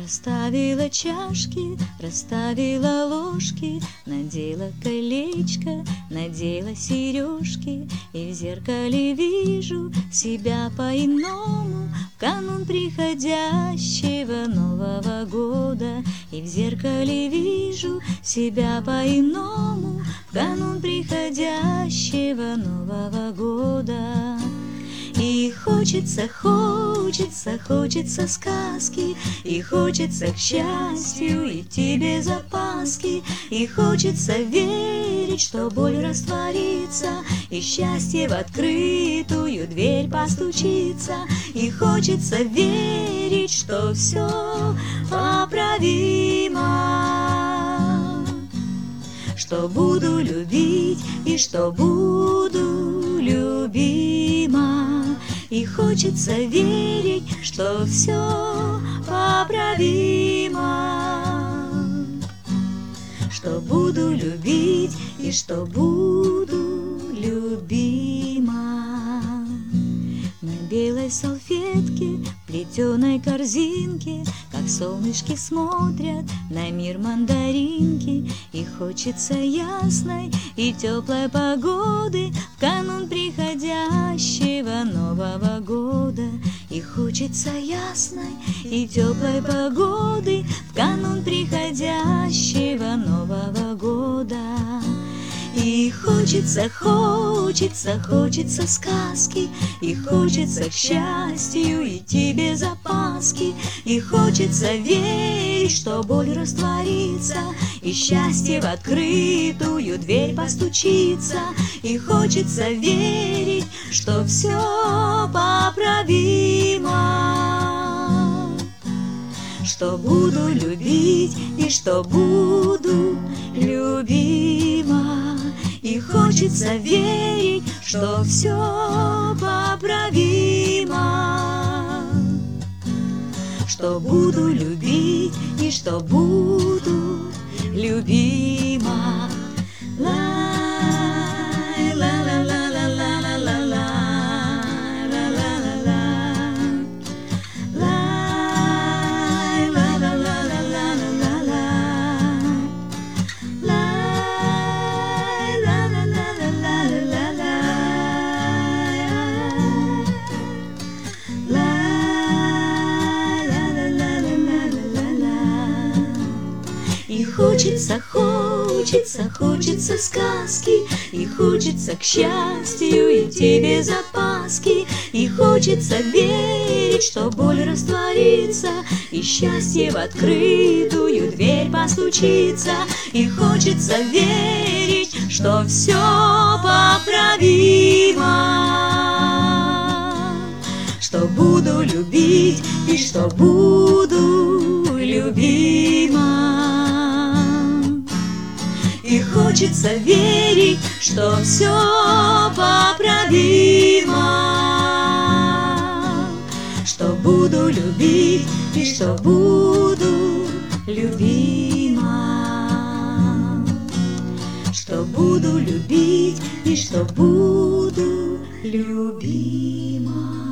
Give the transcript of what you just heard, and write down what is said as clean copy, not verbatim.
Расставила чашки, расставила ложки, надела колечко, надела сережки, и в зеркале вижу себя по-иному в канун приходящего Нового года. И в зеркале вижу себя по-иному в канун приходящего Нового года. И хочется, хочется, хочется сказки, и хочется к счастью идти без опаски, и хочется верить, что боль растворится, и счастье в открытую дверь постучится, и хочется верить, что все поправимо, что буду любить и что буду любима. И хочется верить, что все поправимо, что буду любить и что буду любима. На белой салфетке, плетеной корзинке, как солнышки смотрят на мир мандаринки. И хочется ясной и теплой погоды в канун приходящего Нового года. И хочется ясной и теплой погоды в канун приходящего Нового года. И хочется, хочется, хочется сказки, и хочется к счастью идти без опаски, и хочется верить, что боль растворится, и счастье в открытую дверь постучится, и хочется верить, что все поправимо, что буду любить и что буду любима. И хочется верить, что все поправимо, что буду любить и что буду любима. И хочется, хочется, хочется сказки, и хочется к счастью идти без опаски, и хочется верить, что боль растворится, и счастье в открытую дверь постучится, и хочется верить, что все поправимо, что буду любить и что буду любима. И хочется верить, что все поправимо, что буду любить и что буду любима, что буду любить и что буду любима.